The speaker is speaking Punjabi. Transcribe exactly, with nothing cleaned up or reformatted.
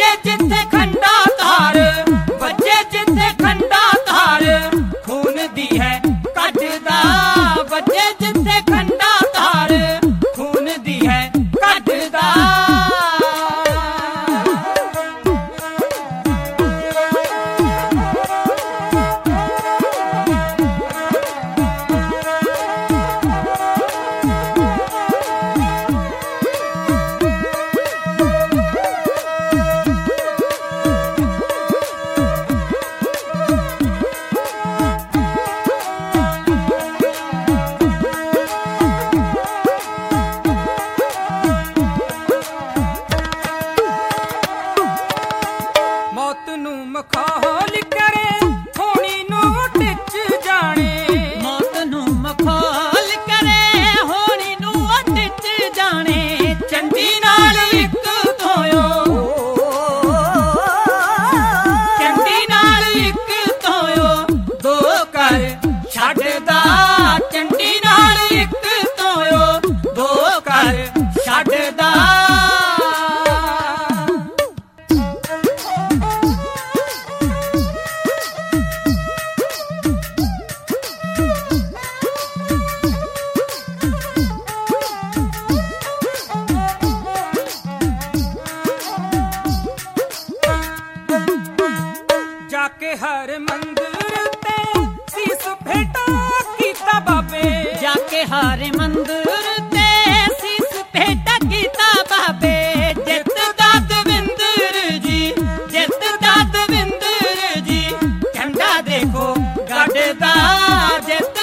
ਵੱਜੇ ਜਿੱਥੇ ਖੰਡਾ ਧਾਰ, ਵੱਜੇ ਜਿੱਥੇ ਖੰਡਾ ਧਾਰ, ਖੂਨ ਦੀ ਹੈ ਕੱਢਦਾ। ਵੱਜੇ ਜਿੱਥੇ ਖੰਡਾ ਧਾਰ, ਖੂਨ ਦੀ ਹੈ ਕੱਢਦਾ। ਮੌਤ ਨੂੰ ਮਖੌਲ ਕਰੇ, ਹੋਣੀ ਨੂੰ ਟਿੱਚ ਜਾਣੇ। ਮੌਤ ਨੂੰ ਮਖੌਲ ਕਰੇ, ਹੋਣੀ ਨੂੰ ਟਿੱਚ ਜਾਣੇ। ਚੰਡੀ ਨਾਲ ਇੱਕ ਧੋਇਓ, ਚੰਡੀ ਨਾਲ ਇੱਕ ਧੋਇਓ, ਦੋ ਕਰ ਛੱਡਦਾ। ਚੰਡੀ ਨਾਲ ਇੱਕ ਧੋਇਓ, ਦੋ ਕਰ ਛੱਡਦਾ। ਜਾਕੇ ਹਰ ਮੰਦਰ ਤੇ ਸੀਸ ਭੇਟਾ ਕੀਤਾ ਬਾਬੇ। ਜਾਕੇ ਹਰ ਮੰਦਰ ਤੇ ਸੀਸ ਭੇਟਾ ਕੀਤਾ ਬਾਬੇ। ਜਿੱਤ ਦਾ ਦਵਿੰਦਰ ਜੀ, ਜਿੱਤ ਦਾ ਦਵਿੰਦਰ ਜੀ, ਕਹਿੰਦਾ ਦੇਖੋ ਗੱਡਦਾ। ਜਿੱਤ